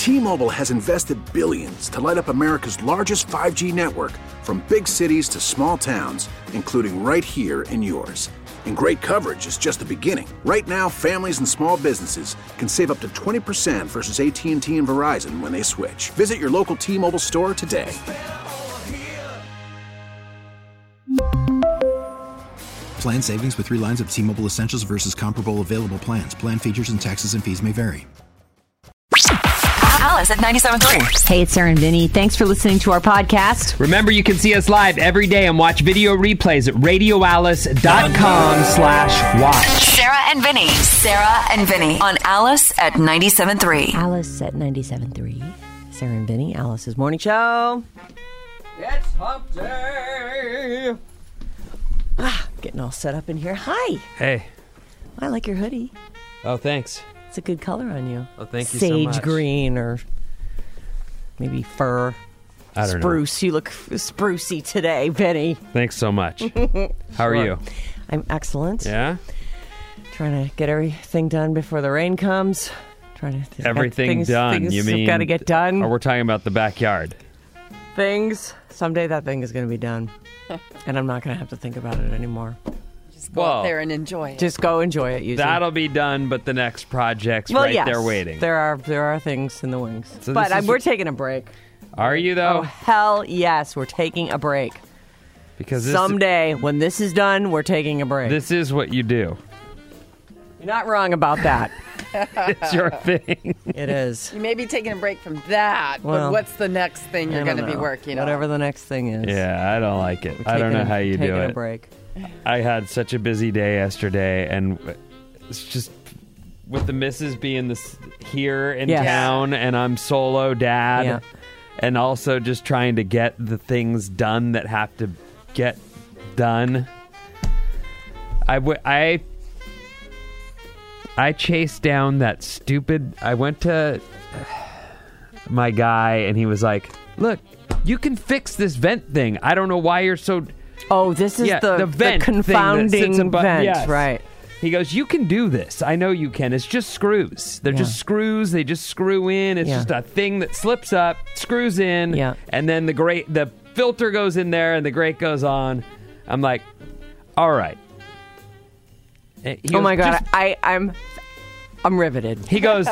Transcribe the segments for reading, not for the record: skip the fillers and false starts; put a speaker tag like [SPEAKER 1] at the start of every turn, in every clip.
[SPEAKER 1] T-Mobile has invested billions to light up America's largest 5G network, from big cities to small towns, including right here in yours. And great coverage is just the beginning. Right now, families and small businesses can save up to 20% versus AT&T and Verizon when they switch. Visit your local T-Mobile store today.
[SPEAKER 2] Plan savings with 3 lines of T-Mobile Essentials versus comparable available plans. Plan features and taxes and fees may vary.
[SPEAKER 3] Alice at 97.3.
[SPEAKER 4] Hey, it's Sarah and Vinny. Thanks for listening to our podcast.
[SPEAKER 5] Remember, you can see us live every day and watch video replays at radioalice.com/watch.
[SPEAKER 3] Sarah and Vinny. Sarah and Vinny on Alice at 97.3.
[SPEAKER 4] Alice at 97.3. Sarah and Vinny, Alice's morning show.
[SPEAKER 5] It's hump day.
[SPEAKER 4] Getting all set up in here. Hi.
[SPEAKER 5] Hey.
[SPEAKER 4] I like your hoodie.
[SPEAKER 5] Oh, thanks.
[SPEAKER 4] It's a good color on you.
[SPEAKER 5] Oh, thank you so much.
[SPEAKER 4] Sage green or maybe fur.
[SPEAKER 5] I don't know.
[SPEAKER 4] Spruce. You look sprucey today, Vinny.
[SPEAKER 5] Thanks so much. How are you?
[SPEAKER 4] I'm excellent.
[SPEAKER 5] Yeah?
[SPEAKER 4] Trying to get everything done before the rain comes.
[SPEAKER 5] Everything done.
[SPEAKER 4] Things
[SPEAKER 5] You mean?
[SPEAKER 4] got to get done.
[SPEAKER 5] Or we're talking about the backyard.
[SPEAKER 4] Things. Someday that thing is going to be done. And I'm not going to have to think about it anymore.
[SPEAKER 6] Just go out there and enjoy it.
[SPEAKER 4] Just go enjoy it.
[SPEAKER 5] That'll be done, but the next project's there waiting.
[SPEAKER 4] There are things in the wings.
[SPEAKER 5] So
[SPEAKER 4] but we're taking a break.
[SPEAKER 5] Are you, though?
[SPEAKER 4] Oh, hell yes. We're taking a break.
[SPEAKER 5] Because
[SPEAKER 4] someday, when this is done, we're taking a break.
[SPEAKER 5] This is what you do.
[SPEAKER 4] You're not wrong about that.
[SPEAKER 5] It's your thing.
[SPEAKER 4] It is.
[SPEAKER 6] You may be taking a break from that, but what's the next thing you're going to be working on?
[SPEAKER 4] Whatever the next thing is.
[SPEAKER 5] Yeah, I don't like it. I don't know how you do it.
[SPEAKER 4] Taking a break.
[SPEAKER 5] I had such a busy day yesterday, and it's just with the missus being here in town, and I'm solo dad, and also just trying to get the things done that have to get done. I chased down that stupid... I went to my guy, and he was like, look, you can fix this vent thing. I don't know why you're so...
[SPEAKER 4] Oh, this is the vent confounding vent,
[SPEAKER 5] yes.
[SPEAKER 4] Right.
[SPEAKER 5] He goes, you can do this. I know you can. It's just screws. They're just screws. They just screw in. It's just a thing that slips up, screws in, and then the filter goes in there, and the grate goes on. I'm like, all right.
[SPEAKER 4] Oh my God, I'm riveted.
[SPEAKER 5] He goes,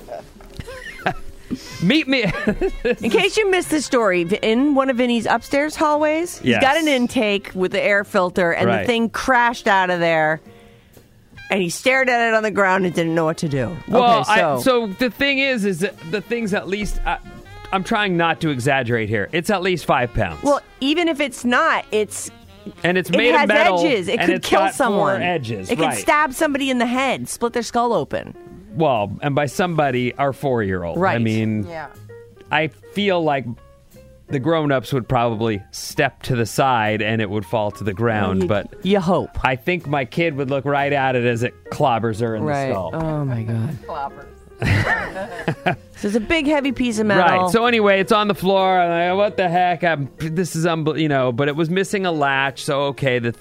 [SPEAKER 5] meet me.
[SPEAKER 4] In case you missed the story, in one of Vinny's upstairs hallways, he's got an intake with the air filter, and the thing crashed out of there. And he stared at it on the ground and didn't know what to do.
[SPEAKER 5] Well,
[SPEAKER 4] okay,
[SPEAKER 5] so the thing is that the thing's at least... I'm trying not to exaggerate here. It's at least 5 pounds.
[SPEAKER 4] Well, even if it's not,
[SPEAKER 5] and it's made of metal.
[SPEAKER 4] It has edges. It could kill someone.
[SPEAKER 5] 4 edges.
[SPEAKER 4] It could stab somebody in the head, split their skull open.
[SPEAKER 5] Well, and by somebody, our 4-year-old.
[SPEAKER 4] Right.
[SPEAKER 5] I mean, I feel like the grown-ups would probably step to the side and it would fall to the ground. But
[SPEAKER 4] you hope.
[SPEAKER 5] I think my kid would look right at it as it clobbers her in the skull.
[SPEAKER 4] Oh, my God.
[SPEAKER 6] Clobbers.
[SPEAKER 4] So it's a big, heavy piece of metal.
[SPEAKER 5] Right. So anyway, it's on the floor. I'm like, what the heck? This is unbelievable. But it was missing a latch. So okay, the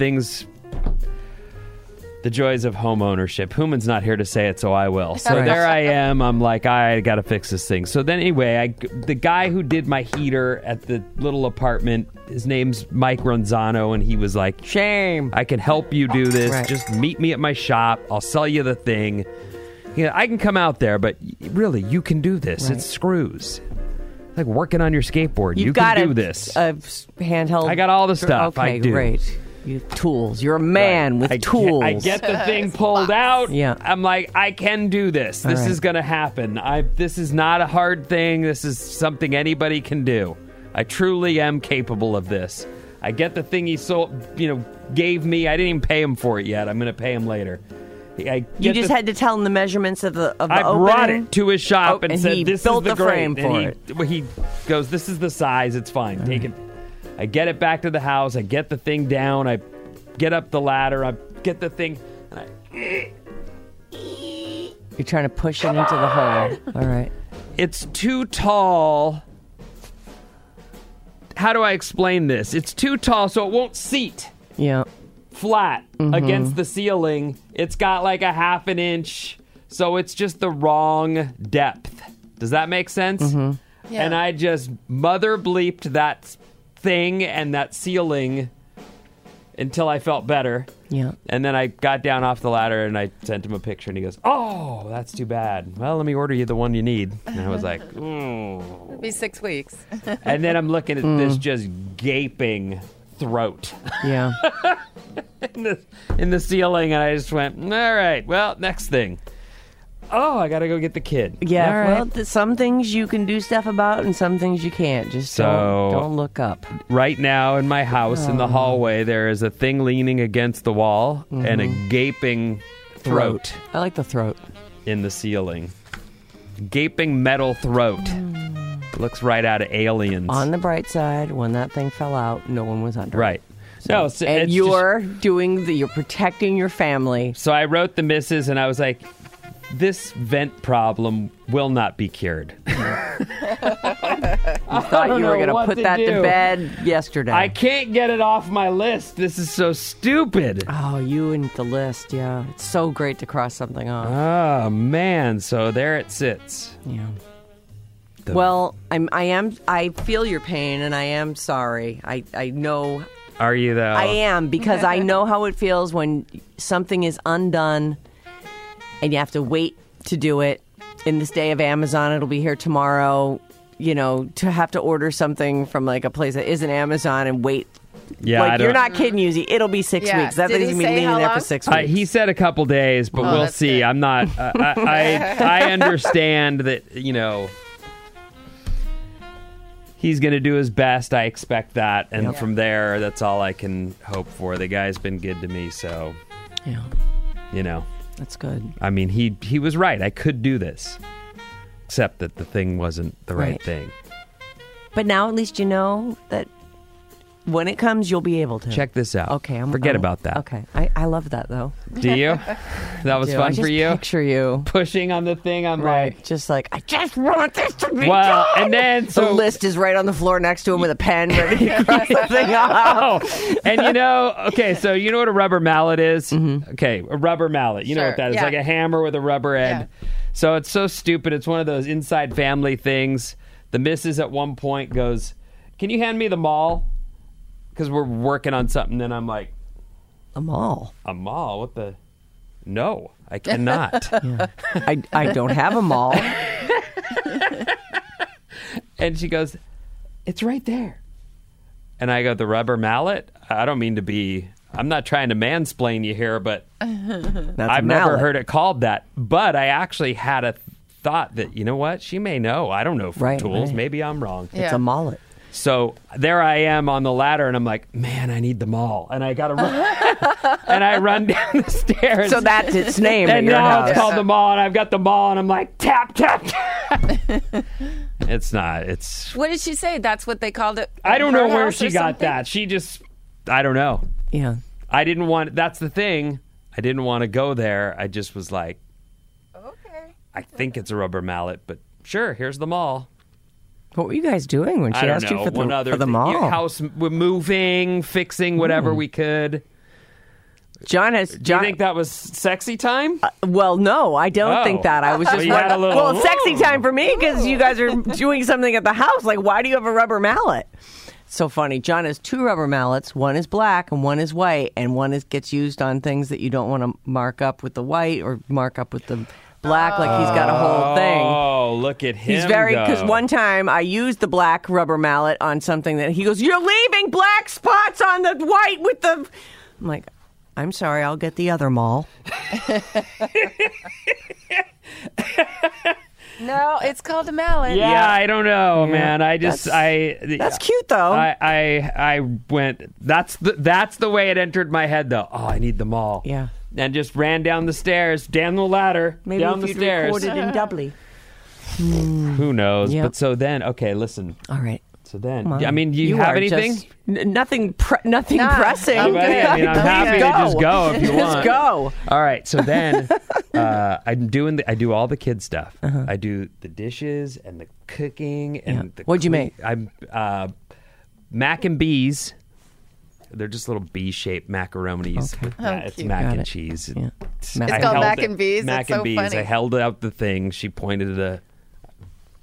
[SPEAKER 5] joys of home ownership. Human's not here to say it, so I will. So there I am. I'm like, I got to fix this thing. So then anyway, the guy who did my heater at the little apartment, his name's Mike Ronzano, and he was like,
[SPEAKER 4] shame.
[SPEAKER 5] I can help you do this.
[SPEAKER 4] Right.
[SPEAKER 5] Just meet me at my shop. I'll sell you the thing. Yeah, I can come out there, but really, you can do this.
[SPEAKER 4] Right.
[SPEAKER 5] It's screws. Like working on your skateboard.
[SPEAKER 4] You've
[SPEAKER 5] you
[SPEAKER 4] got
[SPEAKER 5] can do this.
[SPEAKER 4] A handheld.
[SPEAKER 5] I got all the stuff.
[SPEAKER 4] Okay,
[SPEAKER 5] I do.
[SPEAKER 4] Great. You have tools. You're a man with tools.
[SPEAKER 5] I get the thing pulled out.
[SPEAKER 4] Yeah.
[SPEAKER 5] I'm like, I can do this. This is going to happen. This is not a hard thing. This is something anybody can do. I truly am capable of this. I get the thing he gave me. I didn't even pay him for it yet. I'm going to pay him later.
[SPEAKER 4] You just had to tell him the measurements of the
[SPEAKER 5] I
[SPEAKER 4] opening?
[SPEAKER 5] brought it to his shop and said, "This
[SPEAKER 4] built
[SPEAKER 5] is the
[SPEAKER 4] frame
[SPEAKER 5] grate."
[SPEAKER 4] for
[SPEAKER 5] it. He goes, "This is the size. It's fine. Take it." I get it back to the house. I get the thing down. I get up the ladder. I get the thing. And
[SPEAKER 4] You're trying to push it into the hole. All right.
[SPEAKER 5] It's too tall. How do I explain this? It's too tall, so it won't seat.
[SPEAKER 4] Yeah.
[SPEAKER 5] Flat against the ceiling. It's got like a half an inch, so it's just the wrong depth. Does that make sense?
[SPEAKER 4] Mm-hmm.
[SPEAKER 6] Yeah.
[SPEAKER 5] And I just mother bleeped that thing and that ceiling until I felt better.
[SPEAKER 4] Yeah.
[SPEAKER 5] And then I got down off the ladder and I sent him a picture and he goes, "Oh, that's too bad. Well, let me order you the one you need." And I was like,
[SPEAKER 6] It'll be 6 weeks.
[SPEAKER 5] And then I'm looking at this just gaping throat
[SPEAKER 4] Yeah.
[SPEAKER 5] in the ceiling, and I just went, "All right, well, next thing. Oh, I got to go get the kid."
[SPEAKER 4] Yeah.
[SPEAKER 5] All right.
[SPEAKER 4] Well, some things you can do stuff about and some things you can't. Just don't look up.
[SPEAKER 5] Right now in my house in the hallway, there is a thing leaning against the wall and a gaping throat
[SPEAKER 4] I like the throat.
[SPEAKER 5] in the ceiling. Gaping metal throat. Looks right out of Aliens.
[SPEAKER 4] On the bright side, when that thing fell out, no one was under.
[SPEAKER 5] Right. No, it's
[SPEAKER 4] And you're you're protecting your family.
[SPEAKER 5] So I wrote the missus and I was like, this vent problem will not be cured.
[SPEAKER 4] I thought you were going to put that to bed yesterday.
[SPEAKER 5] I can't get it off my list. This is so stupid.
[SPEAKER 4] Oh, you and the list, yeah. It's so great to cross something off.
[SPEAKER 5] Oh, man. So there it sits.
[SPEAKER 4] Yeah. Well, I feel your pain and I am sorry. I know.
[SPEAKER 5] Are you, though?
[SPEAKER 4] I am, because I know how it feels when something is undone and you have to wait to do it. In this day of Amazon, it'll be here tomorrow. You know, to have to order something from like a place that isn't Amazon and wait.
[SPEAKER 5] Yeah,
[SPEAKER 4] like, you're not kidding, Yuzi. It'll be 6 weeks. That thing's going to be leaning there for 6 weeks.
[SPEAKER 5] He said a couple days, but we'll see. Good. I'm not. I understand that, you know, he's going to do his best. I expect that. And from there, that's all I can hope for. The guy's been good to me, so, you know.
[SPEAKER 4] That's good.
[SPEAKER 5] I mean, he was right. I could do this, except that the thing wasn't the right thing.
[SPEAKER 4] But now at least you know that when it comes, you'll be able to.
[SPEAKER 5] Check this out.
[SPEAKER 4] Okay.
[SPEAKER 5] Forget about that.
[SPEAKER 4] Okay. I love that, though.
[SPEAKER 5] Do you? That was fun for you?
[SPEAKER 4] I just picture you.
[SPEAKER 5] Pushing on the thing. I'm like...
[SPEAKER 4] Just like, I just want this to be
[SPEAKER 5] done! And then...
[SPEAKER 4] the list is right on the floor next to him with a pen ready to cross the thing off.
[SPEAKER 5] And you know... Okay, so you know what a rubber mallet is? Mm-hmm. Okay, a rubber mallet. You know what that is. It's like a hammer with a rubber end. Yeah. So it's so stupid. It's one of those inside family things. The missus at one point goes, "Can you hand me the maul?" Because we're working on something, and I'm like,
[SPEAKER 4] a maul?
[SPEAKER 5] A maul? What the? No, I cannot.
[SPEAKER 4] I don't have a maul.
[SPEAKER 5] And she goes, "It's right there." And I go, "The rubber mallet?" I don't mean to be... I'm not trying to mansplain you here, but I've never heard it called that. But I actually had a thought that, you know what? She may know. I don't know for tools. Maybe I'm wrong.
[SPEAKER 4] It's a mallet.
[SPEAKER 5] So there I am on the ladder, and I'm like, man, I need the maul. And I got to run. And I run down the stairs.
[SPEAKER 4] So that's its name.
[SPEAKER 5] And now it's called the maul, and I've got the maul, and I'm like, tap, tap, tap. It's not. It's...
[SPEAKER 6] What did she say? That's what they called it?
[SPEAKER 5] I don't know where she got that. She just... I don't know.
[SPEAKER 4] Yeah.
[SPEAKER 5] I didn't want... That's the thing. I didn't want to go there. I just was like...
[SPEAKER 6] Okay.
[SPEAKER 5] I think it's a rubber mallet, but sure, here's the maul.
[SPEAKER 4] What were you guys doing when she asked you for the mall?
[SPEAKER 5] House, we're moving, fixing whatever we could.
[SPEAKER 4] Do you
[SPEAKER 5] think that was sexy time?
[SPEAKER 4] Well, no, I don't think that. I was just wondering. Sexy time for me because you guys are doing something at the house. Like, why do you have a rubber mallet? So funny. John has 2 rubber mallets. One is black and one is white, and one gets used on things that you don't want to mark up with the white or mark up with the black. Like he's got a whole thing.
[SPEAKER 5] Oh, look at him!
[SPEAKER 4] He's because one time I used the black rubber mallet on something that he goes, "You're leaving black spots on the white with the." I'm like, "I'm sorry, I'll get the other maul."
[SPEAKER 6] No, it's called a mallet.
[SPEAKER 5] Yeah, I don't know, man.
[SPEAKER 4] That's cute though.
[SPEAKER 5] I went. That's the way it entered my head though. Oh, I need the maul.
[SPEAKER 4] Yeah.
[SPEAKER 5] And just ran down the stairs, down the ladder,
[SPEAKER 4] maybe
[SPEAKER 5] down the stairs.
[SPEAKER 4] Maybe recorded in doubly.
[SPEAKER 5] Who knows? Yep. But so then, okay, listen.
[SPEAKER 4] All right.
[SPEAKER 5] So then, I mean, do you have anything?
[SPEAKER 4] Nothing pressing.
[SPEAKER 5] I'm happy to just go if you want.
[SPEAKER 4] Just go.
[SPEAKER 5] All right. So then, I do all the kid stuff. Uh-huh. I do the dishes and the cooking and
[SPEAKER 4] What'd you make?
[SPEAKER 5] I'm mac and bees. They're just little bee-shaped macaronis.
[SPEAKER 4] Okay.
[SPEAKER 5] It's mac and cheese.
[SPEAKER 6] Yeah. It's called mac and bees.
[SPEAKER 5] Mac and bees. I held out the thing. She pointed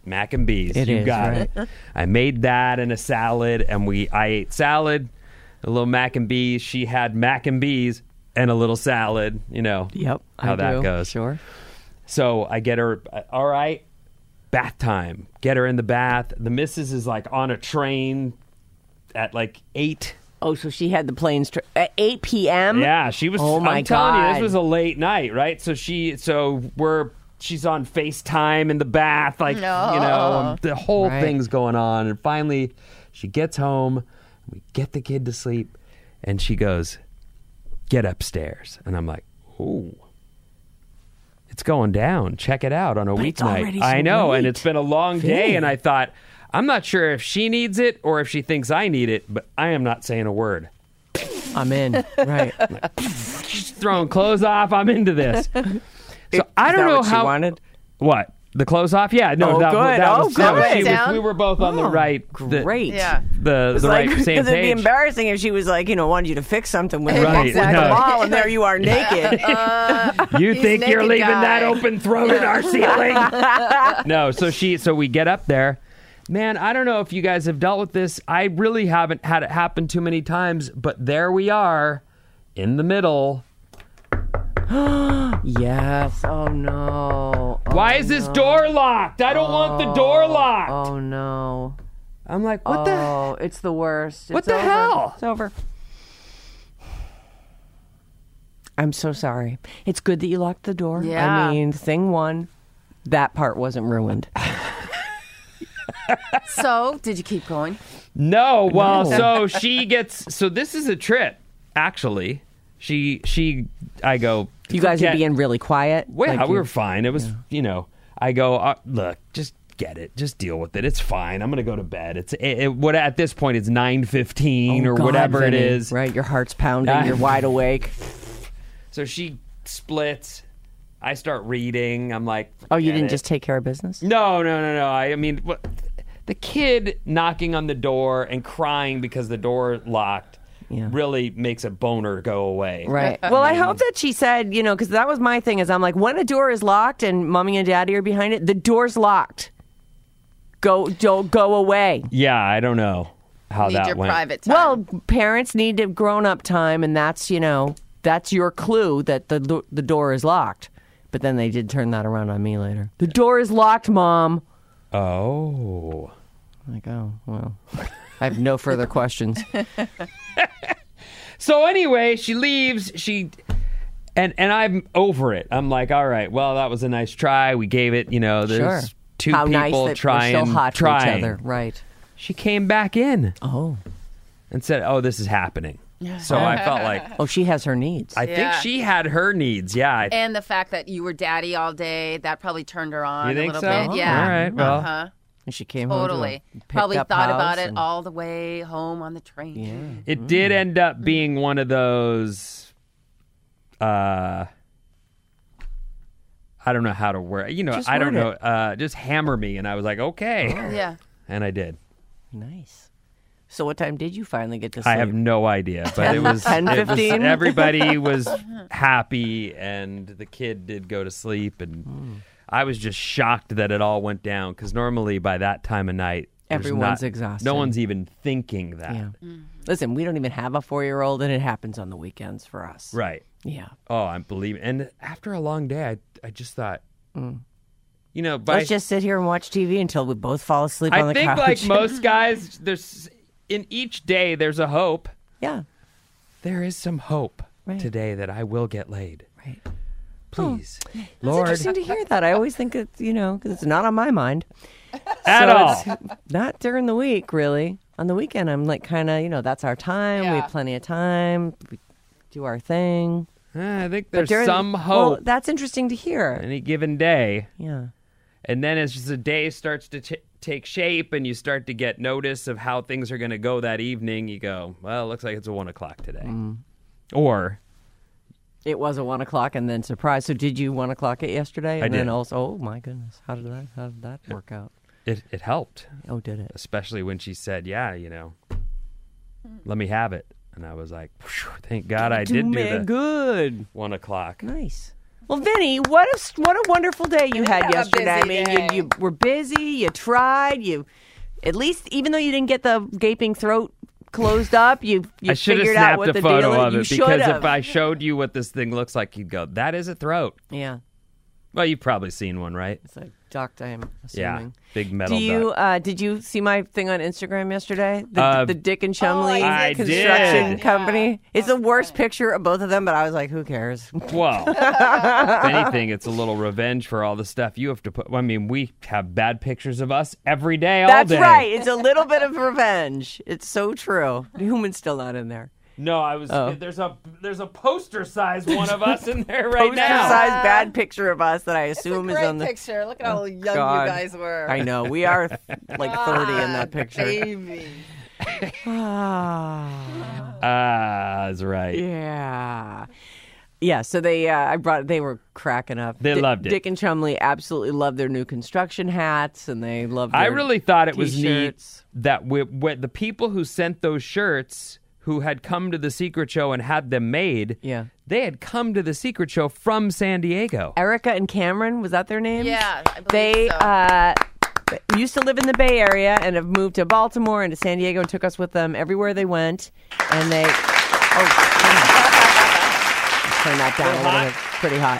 [SPEAKER 5] mac and bees. You got it. I made that and a salad, and I ate salad, a little mac and bees. She had mac and bees and a little salad. You know how that goes.
[SPEAKER 4] Sure.
[SPEAKER 5] So I get her, all right, bath time. Get her in the bath. The missus is like on a train at like 8.
[SPEAKER 4] Oh, so she had the planes at 8 p.m.?
[SPEAKER 5] Yeah, she was.
[SPEAKER 4] Oh my
[SPEAKER 5] I'm telling
[SPEAKER 4] God.
[SPEAKER 5] you, this was a late night, right? So she's on FaceTime in the bath, like the whole thing's going on, and finally she gets home. We get the kid to sleep, and she goes, "Get upstairs," and I'm like, "Ooh, it's going down. Check it out on a weeknight." I know, and it's been a long day, and I thought, I'm not sure if she needs it or if she thinks I need it, but I am not saying a word.
[SPEAKER 4] I'm in. Right.
[SPEAKER 5] She's throwing clothes off. I'm into this. So I don't know how.
[SPEAKER 4] She wanted?
[SPEAKER 5] What? The clothes off? Yeah. No.
[SPEAKER 4] Good.
[SPEAKER 5] We were both on the right.
[SPEAKER 4] Great.
[SPEAKER 5] The right same page.
[SPEAKER 4] Because it'd be embarrassing if she was like, wanted you to fix something with her
[SPEAKER 5] right.
[SPEAKER 4] at the mall, and there you are naked.
[SPEAKER 5] You think you're leaving that open throat in our ceiling? No. So we get up there. Man, I don't know if you guys have dealt with this. I really haven't had it happen too many times, but there we are in the middle.
[SPEAKER 4] Yes. Oh, no.
[SPEAKER 5] Why is this door locked? I don't want the door locked.
[SPEAKER 4] Oh, no.
[SPEAKER 5] I'm like, what the?
[SPEAKER 4] Oh, it's the worst.
[SPEAKER 5] What the hell?
[SPEAKER 4] It's over. I'm so sorry. It's good that you locked the door.
[SPEAKER 6] Yeah.
[SPEAKER 4] I mean, thing one, that part wasn't ruined.
[SPEAKER 6] So, did you keep going?
[SPEAKER 5] No. Well, so this is a trip, actually. I go,
[SPEAKER 4] you guys are being really quiet?
[SPEAKER 5] Well, we were fine. It was, I go, look, just get it. Just deal with it. It's fine. I'm going to go to bed. What at this point, it's 9:15 or whatever
[SPEAKER 4] Vinny.
[SPEAKER 5] it is.
[SPEAKER 4] Right, your heart's pounding. You're wide awake.
[SPEAKER 5] So she splits. I start reading. I'm like,
[SPEAKER 4] oh, you didn't just take care of business?
[SPEAKER 5] No. I mean, the kid knocking on the door and crying because the door locked really makes a boner go away.
[SPEAKER 4] Right. Well, I hope that she said, because that was my thing, is I'm like, when a door is locked and mommy and daddy are behind it, the door's locked. Don't go away.
[SPEAKER 5] Yeah, I don't know how that went.
[SPEAKER 6] Need your private time.
[SPEAKER 4] Well, parents need to grown-up time, and that's, that's your clue that the door is locked. But then they did turn that around on me later. The door is locked, Mom.
[SPEAKER 5] Oh.
[SPEAKER 4] I'm like, oh, well, I have no further questions.
[SPEAKER 5] So anyway, she leaves. And I'm over it. I'm like, all right, well, that was a nice try. We gave it, there's two
[SPEAKER 4] How
[SPEAKER 5] people
[SPEAKER 4] nice that
[SPEAKER 5] trying.
[SPEAKER 4] We're still hot for each other. Right.
[SPEAKER 5] She came back in.
[SPEAKER 4] Oh.
[SPEAKER 5] And said, oh, this is happening. So I felt like...
[SPEAKER 4] Oh, she has her needs.
[SPEAKER 5] I think she had her needs, yeah.
[SPEAKER 6] And the fact that you were daddy all day, that probably turned her on
[SPEAKER 5] a
[SPEAKER 6] little
[SPEAKER 5] so?
[SPEAKER 6] bit.
[SPEAKER 5] Oh,
[SPEAKER 6] yeah.
[SPEAKER 5] All right, well...
[SPEAKER 4] And she came
[SPEAKER 6] totally.
[SPEAKER 4] home to
[SPEAKER 6] probably thought about it all the way home on the train.
[SPEAKER 4] Yeah.
[SPEAKER 5] It did end up being one of those... I don't know how to word. I don't know. Just hammer me, and I was like, okay.
[SPEAKER 6] Yeah.
[SPEAKER 5] And I did.
[SPEAKER 4] Nice. So what time did you finally get to sleep?
[SPEAKER 5] I have no idea, but it was
[SPEAKER 4] 10:15.
[SPEAKER 5] Everybody was happy, and the kid did go to sleep, and I was just shocked that it all went down because normally by that time of night,
[SPEAKER 4] everyone's exhausted.
[SPEAKER 5] No one's even thinking that.
[SPEAKER 4] Yeah. Listen, we don't even have a 4-year-old, and it happens on the weekends for us.
[SPEAKER 5] Right.
[SPEAKER 4] Yeah.
[SPEAKER 5] Oh, I believe it. And after a long day, I just thought,
[SPEAKER 4] let's just sit here and watch TV until we both fall asleep on the couch.
[SPEAKER 5] I think like most guys, in each day, there's a hope.
[SPEAKER 4] Yeah.
[SPEAKER 5] There is some hope today that I will get laid.
[SPEAKER 4] Right.
[SPEAKER 5] Please.
[SPEAKER 4] Lord. It's interesting to hear that. I always think it's, because it's not on my mind.
[SPEAKER 5] At all.
[SPEAKER 4] It's not during the week, really. On the weekend, I'm like kind of, that's our time. We have plenty of time. We do our thing.
[SPEAKER 5] I think there's some hope.
[SPEAKER 4] Well, that's interesting to hear.
[SPEAKER 5] Any given day.
[SPEAKER 4] Yeah.
[SPEAKER 5] And then as the day starts to take shape and you start to get notice of how things are going to go that evening, you go, well, it looks like it's 1 o'clock today. Or...
[SPEAKER 4] It was 1 o'clock and then surprise. So did you 1 o'clock it yesterday? And
[SPEAKER 5] I did.
[SPEAKER 4] Then also, oh my goodness, how did that work out?
[SPEAKER 5] It helped.
[SPEAKER 4] Oh, did it?
[SPEAKER 5] Especially when she said, yeah, let me have it. And I was like, thank God I did do that.
[SPEAKER 4] Good.
[SPEAKER 5] 1 o'clock.
[SPEAKER 4] Nice. Well, Vinny, what a wonderful day you had yesterday. I mean, you were busy. You tried. You, at least, even though you didn't get the gaping throat closed up, you figured out what the deal is. I should have snapped a photo of it
[SPEAKER 5] because if I showed you what this thing looks like, you'd go, "That is a throat."
[SPEAKER 4] Yeah.
[SPEAKER 5] Well, you've probably seen one, right?
[SPEAKER 4] It's a duct, I'm assuming.
[SPEAKER 5] Yeah, big metal duct.
[SPEAKER 4] Did you see my thing on Instagram yesterday? The Dick and Chumley construction company.
[SPEAKER 6] Yeah.
[SPEAKER 4] It's the worst picture of both of them, but I was like, who cares?
[SPEAKER 5] Well, if anything, it's a little revenge for all the stuff you have to put. I mean, we have bad pictures of us every day, all day.
[SPEAKER 4] That's right. It's a little bit of revenge. It's so true. Newman's still not in there.
[SPEAKER 5] No, I was. Oh. There's a poster size one of us in there right now.
[SPEAKER 4] Poster size bad picture of us that I assume is on the
[SPEAKER 6] picture. Look at how young you guys were.
[SPEAKER 4] I know we are like 30 in that picture.
[SPEAKER 6] Baby.
[SPEAKER 5] That's right.
[SPEAKER 4] Yeah. Yeah, so they were cracking up.
[SPEAKER 5] They loved it.
[SPEAKER 4] Dick and Chumley absolutely loved their new construction hats, and they loved their
[SPEAKER 5] I really thought it was
[SPEAKER 4] T-shirts.
[SPEAKER 5] neat that the people who sent those shirts, who had come to the Secret Show and had them made, they had come to the Secret Show from San Diego.
[SPEAKER 4] Erica and Cameron, was that their names?
[SPEAKER 6] Yeah, I believe so.
[SPEAKER 4] Used to live in the Bay Area and have moved to Baltimore and to San Diego and took us with them everywhere they went. And they... turn that down a little bit. Pretty hot.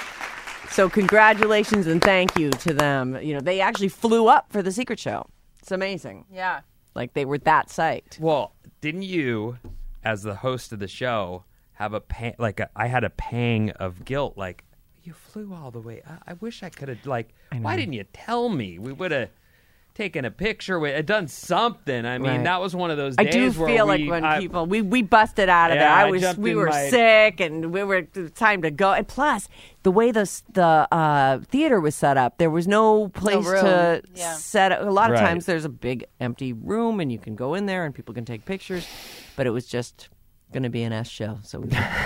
[SPEAKER 4] So congratulations and thank you to them. You know, they actually flew up for the Secret Show. It's amazing.
[SPEAKER 6] Yeah.
[SPEAKER 4] Like they were that psyched.
[SPEAKER 5] Well, didn't you, as the host of the show, have I had a pang of guilt? Like, you flew all the way. I wish I could have. Like, why didn't you tell me? We would have taken a picture with, done something. I mean, that was one of those days.
[SPEAKER 4] I do feel like when people we busted out of there. We were sick and we were time to go. And plus, the way the theater was set up, there was no place to set up. A lot of times, there's a big empty room and you can go in there and people can take pictures. But it was just going to be an S show, so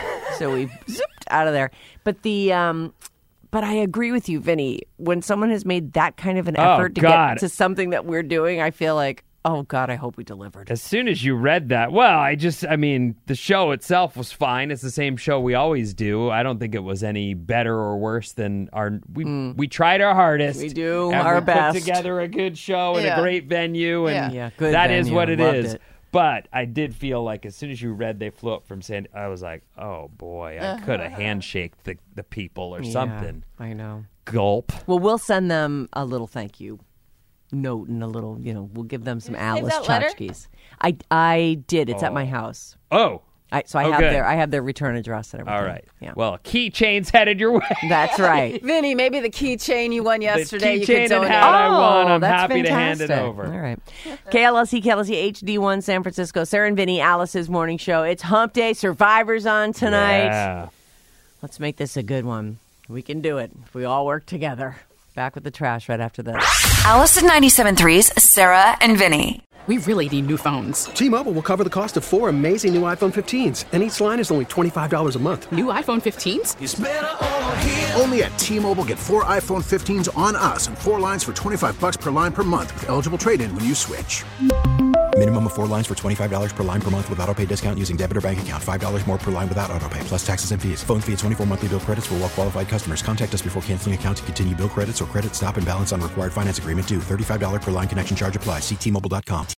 [SPEAKER 4] we zipped out of there. But But I agree with you, Vinny. When someone has made that kind of an effort to get to something that we're doing, I feel like, oh, God, I hope we delivered.
[SPEAKER 5] As soon as you read that, the show itself was fine. It's the same show we always do. I don't think it was any better or worse than we tried our hardest.
[SPEAKER 4] We do our best.
[SPEAKER 5] Put together a good show and a great venue, and
[SPEAKER 4] good
[SPEAKER 5] that
[SPEAKER 4] venue.
[SPEAKER 5] Is what it
[SPEAKER 4] Loved
[SPEAKER 5] is.
[SPEAKER 4] It.
[SPEAKER 5] But I did feel like as soon as you read they flew up from I was like, oh, boy, I could have handshaked the people or something.
[SPEAKER 4] I know.
[SPEAKER 5] Gulp.
[SPEAKER 4] Well, we'll send them a little thank you note and a little, we'll give them some Alice tchotchkes. I did. It's at my house.
[SPEAKER 5] Oh.
[SPEAKER 4] I have their return address and everything.
[SPEAKER 5] All right.
[SPEAKER 4] Yeah.
[SPEAKER 5] Well, keychain's headed your way.
[SPEAKER 4] That's right.
[SPEAKER 6] Vinny, maybe the keychain you won yesterday.
[SPEAKER 5] The keychain and hat I won. I'm happy to hand it over.
[SPEAKER 4] All right. KLSC HD1 San Francisco. Sarah and Vinny, Alice's morning show. It's Hump Day. Survivor's on tonight.
[SPEAKER 5] Yeah.
[SPEAKER 4] Let's make this a good one. We can do it if we all work together. Back with the trash right after this.
[SPEAKER 3] Alice at 97.3's Sarah and Vinny.
[SPEAKER 7] We really need new phones.
[SPEAKER 8] T-Mobile will cover the cost of 4 amazing new iPhone 15s, and each line is only $25 a month.
[SPEAKER 7] New iPhone 15s?
[SPEAKER 1] It's better over here. Only at T-Mobile, get 4 iPhone 15s on us and 4 lines for $25 per line per month with eligible trade-in when you switch.
[SPEAKER 2] Minimum of 4 lines for $25 per line per month with autopay discount using debit or bank account. $5 more per line without autopay, plus taxes and fees. Phone fee at 24 monthly bill credits for well-qualified customers. Contact us before canceling account to continue bill credits or credit stop and balance on required finance agreement due. $35 per line connection charge applies. See T-Mobile.com.